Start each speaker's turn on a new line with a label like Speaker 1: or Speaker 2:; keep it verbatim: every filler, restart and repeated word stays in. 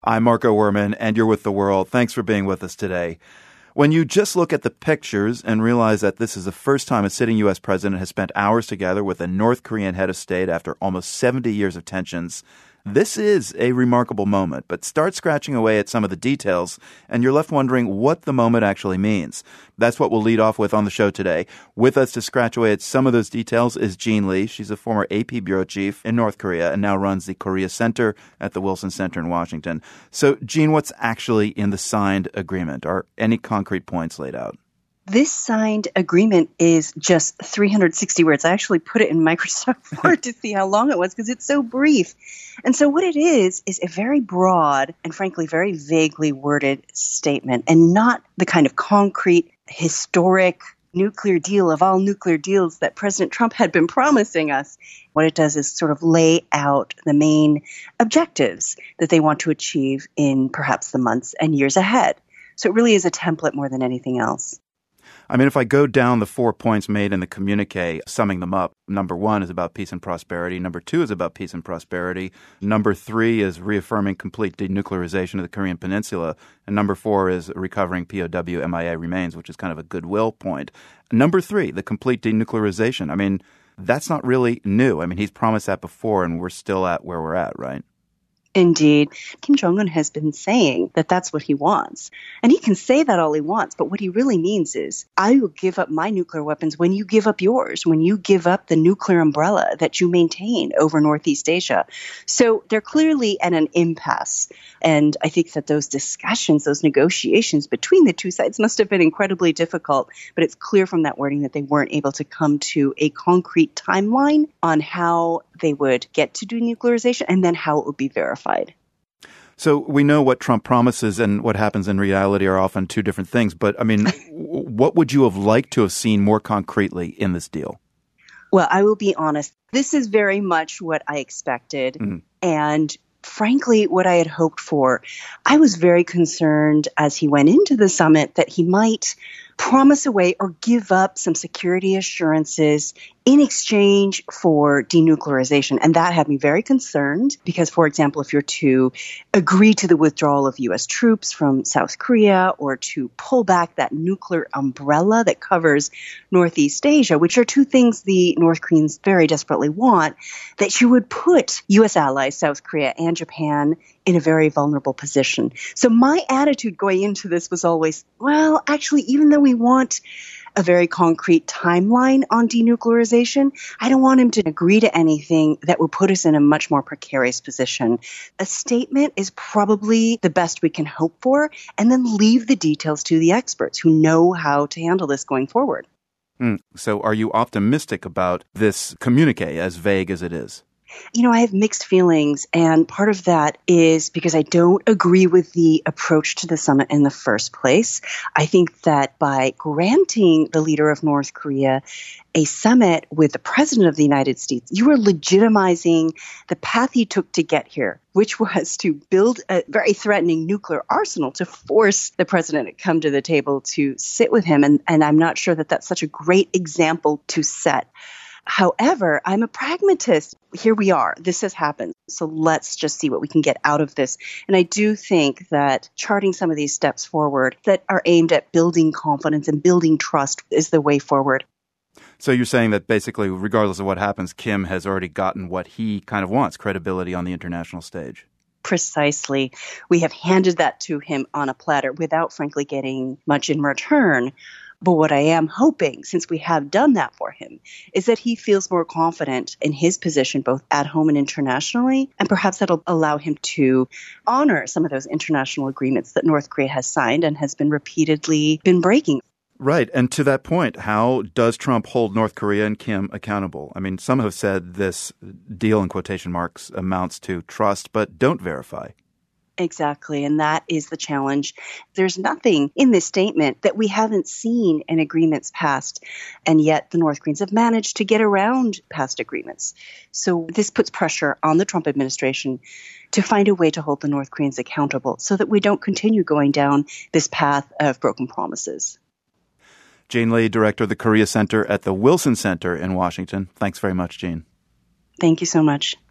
Speaker 1: I'm Marco Werman, and you're with The World. Thanks for being with us today. When you just look at the pictures and realize that this is the first time a sitting U S president has spent hours together with a North Korean head of state after almost seventy years of tensions, this is a remarkable moment. But start scratching away at some of the details, and you're left wondering what the moment actually means. That's what we'll lead off with on the show today. With us to scratch away at some of those details is Jean Lee. She's a former A P bureau chief in North Korea and now runs the Korea Center at the Wilson Center in Washington. So, Jean, what's actually in the signed agreement? Are any concrete points laid out?
Speaker 2: This signed agreement is just three hundred sixty words. I actually put it in Microsoft Word to see how long it was because it's so brief. And so what it is, is a very broad and frankly very vaguely worded statement and not the kind of concrete, historic nuclear deal of all nuclear deals that President Trump had been promising us. What it does is sort of lay out the main objectives that they want to achieve in perhaps the months and years ahead. So it really is a template more than anything else.
Speaker 1: I mean, if I go down the four points made in the communique, summing them up, number one is about peace and prosperity. Number two is about peace and prosperity. Number three is reaffirming complete denuclearization of the Korean Peninsula. And number four is recovering P O W M I A remains, which is kind of a goodwill point. Number three, the complete denuclearization. I mean, that's not really new. I mean, he's promised that before, and we're still at where we're at, right?
Speaker 2: Indeed. Kim Jong-un has been saying that that's what he wants. And he can say that all he wants, but what he really means is, I will give up my nuclear weapons when you give up yours, when you give up the nuclear umbrella that you maintain over Northeast Asia. So they're clearly at an impasse. And I think that those discussions, those negotiations between the two sides must have been incredibly difficult. But it's clear from that wording that they weren't able to come to a concrete timeline on how they would get to denuclearization and then how it would be verified.
Speaker 1: So we know what Trump promises and what happens in reality are often two different things. But, I mean, what would you have liked to have seen more concretely in this deal?
Speaker 2: Well, I will be honest. This is very much what I expected. Mm-hmm. And frankly, what I had hoped for. I was very concerned as he went into the summit that he might promise away or give up some security assurances in exchange for denuclearization. And that had me very concerned because, for example, if you're to agree to the withdrawal of U S troops from South Korea or to pull back that nuclear umbrella that covers Northeast Asia, which are two things the North Koreans very desperately want, that you would put U S allies, South Korea and Japan, in a very vulnerable position. So my attitude going into this was always, well, actually, even though we want a very concrete timeline on denuclearization, I don't want him to agree to anything that would put us in a much more precarious position. A statement is probably the best we can hope for, and then leave the details to the experts who know how to handle this going forward.
Speaker 1: Mm. So are you optimistic about this communique, as vague as it is?
Speaker 2: You know, I have mixed feelings, and part of that is because I don't agree with the approach to the summit in the first place. I think that by granting the leader of North Korea a summit with the president of the United States, you are legitimizing the path he took to get here, which was to build a very threatening nuclear arsenal to force the president to come to the table to sit with him. And, and I'm not sure that that's such a great example to set. However, I'm a pragmatist. Here we are. This has happened. So let's just see what we can get out of this. And I do think that charting some of these steps forward that are aimed at building confidence and building trust is the way forward.
Speaker 1: So you're saying that basically, regardless of what happens, Kim has already gotten what he kind of wants, credibility on the international stage.
Speaker 2: Precisely. We have handed that to him on a platter without, frankly, getting much in return. But what I am hoping, since we have done that for him, is that he feels more confident in his position, both at home and internationally, and perhaps that'll allow him to honor some of those international agreements that North Korea has signed and has been repeatedly been breaking.
Speaker 1: Right. And to that point, how does Trump hold North Korea and Kim accountable? I mean, some have said this deal, in quotation marks, amounts to trust, but don't verify.
Speaker 2: Exactly. And that is the challenge. There's nothing in this statement that we haven't seen in agreements past. And yet the North Koreans have managed to get around past agreements. So this puts pressure on the Trump administration to find a way to hold the North Koreans accountable so that we don't continue going down this path of broken promises.
Speaker 1: Jean Lee, director of the Korea Center at the Wilson Center in Washington. Thanks very much, Jean.
Speaker 2: Thank you so much.